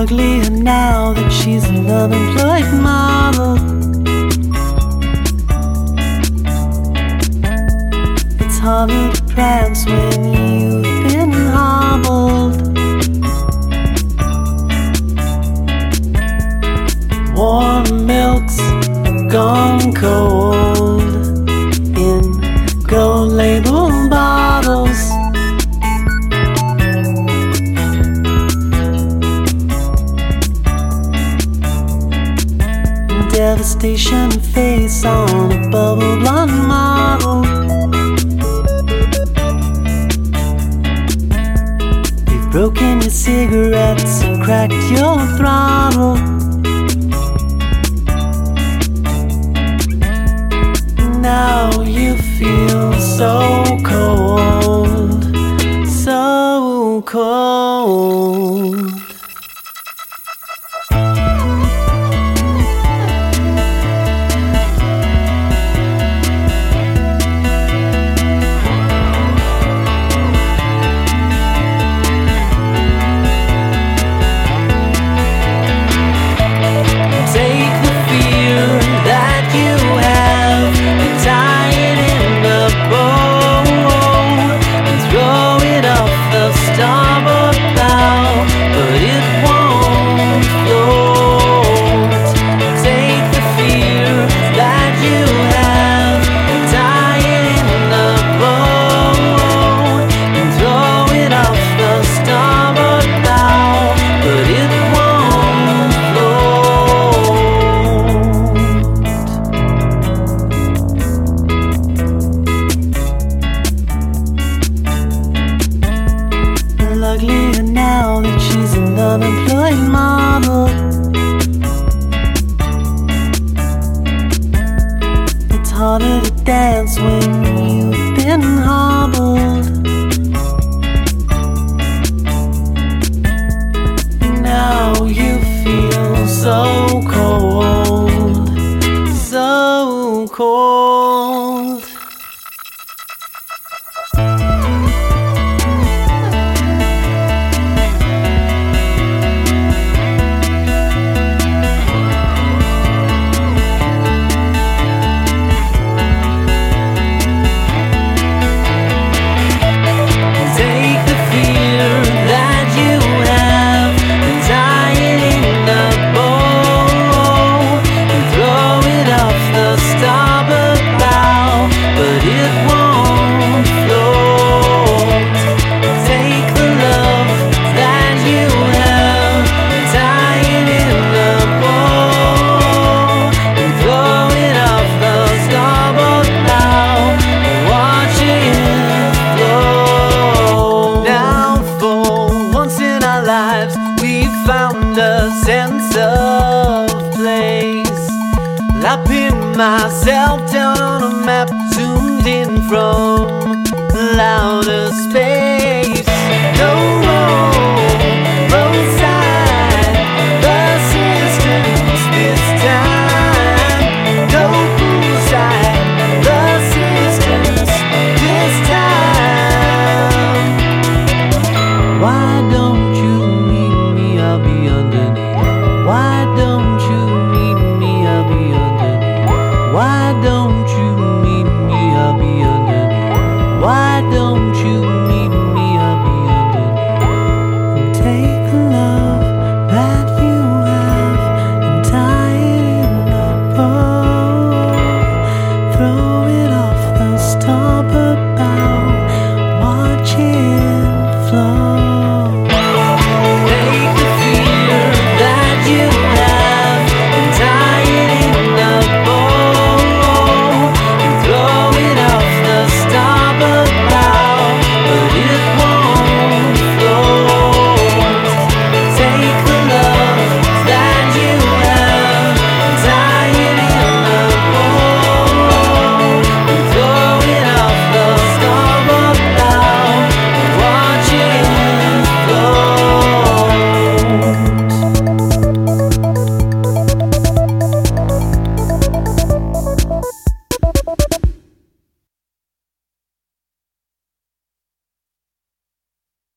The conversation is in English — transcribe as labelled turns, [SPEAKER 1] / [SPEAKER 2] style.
[SPEAKER 1] uglier now that she's an unemployed model. It's harder to prance when you've been hobbled. Warm milk's gone cold in gold label bottles. Devastation face on a bubble blonde model. You've broken your cigarettes and cracked your throttle. Now you feel so cold, so cold. Uglier now that she's an unemployed model. It's harder to dance when you've been hobbled. Now you feel so cold, so cold. Found a sense of place. I pinned myself down on a map, zoomed in from louder space. No